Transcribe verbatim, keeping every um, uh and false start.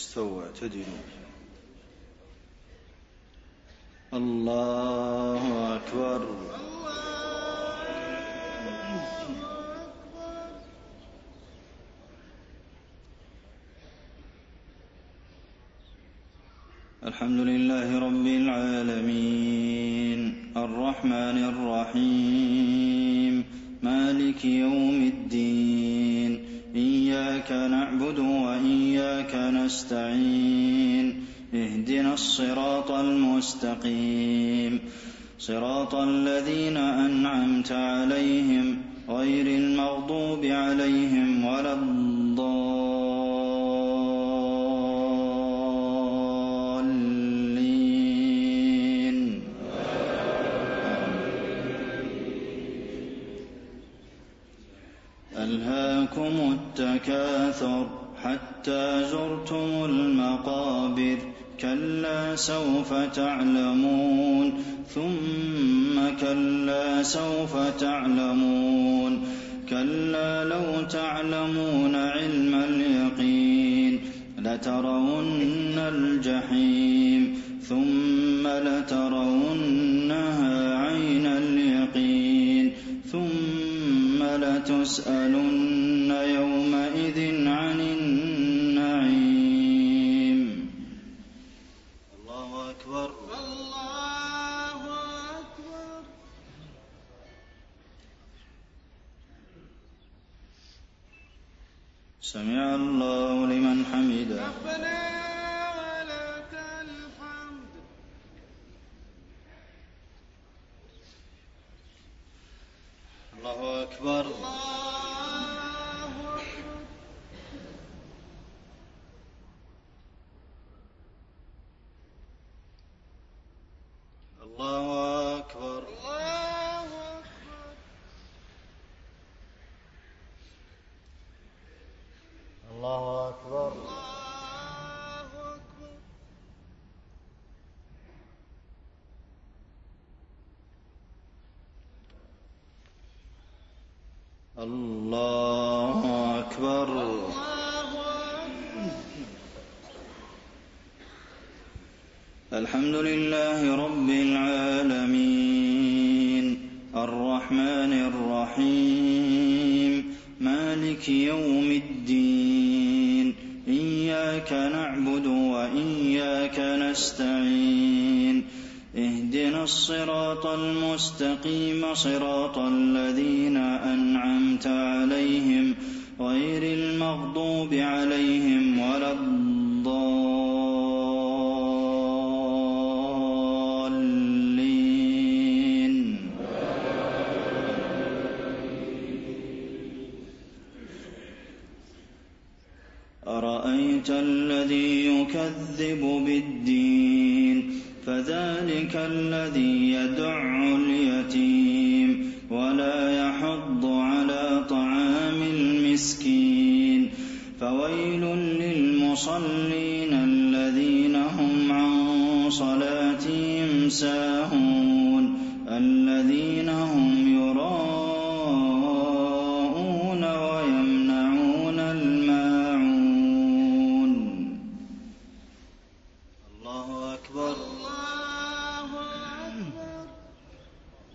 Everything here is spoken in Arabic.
استووا اعتدلوا. الله أكبر. الحمد لله رب العالمين الرحمن الرحيم مالك يوم الدين إياك نعبد وإياك نستعين اهدنا الصراط المستقيم صراط الذين أنعمت عليهم غير المغضوب عليهم ولا الضالين. ألهاكم التكاثر حتى زرتم المقابر كلا سوف تعلمون ثم كلا سوف تعلمون كلا لو تعلمون علم اليقين لترون الجحيم ثم لترونها عين اليقين ثم لتسألن يومئذ عن النعيم. الله أكبر. الله أكبر. سمع الله لمن حمده. ربنا ولك الحمد. الله أكبر. الله أكبر. الله أكبر. الله أكبر. الحمد لله رب العالمين الرحمن الرحيم مالك يوم الدين إياك نعبد وإياك نستعين اهدنا الصراط المستقيم صراط الذين أنعمت عليهم غير المغضوب عليهم ولا الضالين. أرأيت الذي يكذب بالدين فذلك الذي يدع اليتيم ولا يحض على طعام المسكين فويل للمصلين الذين هم عن صلاتهم ساهون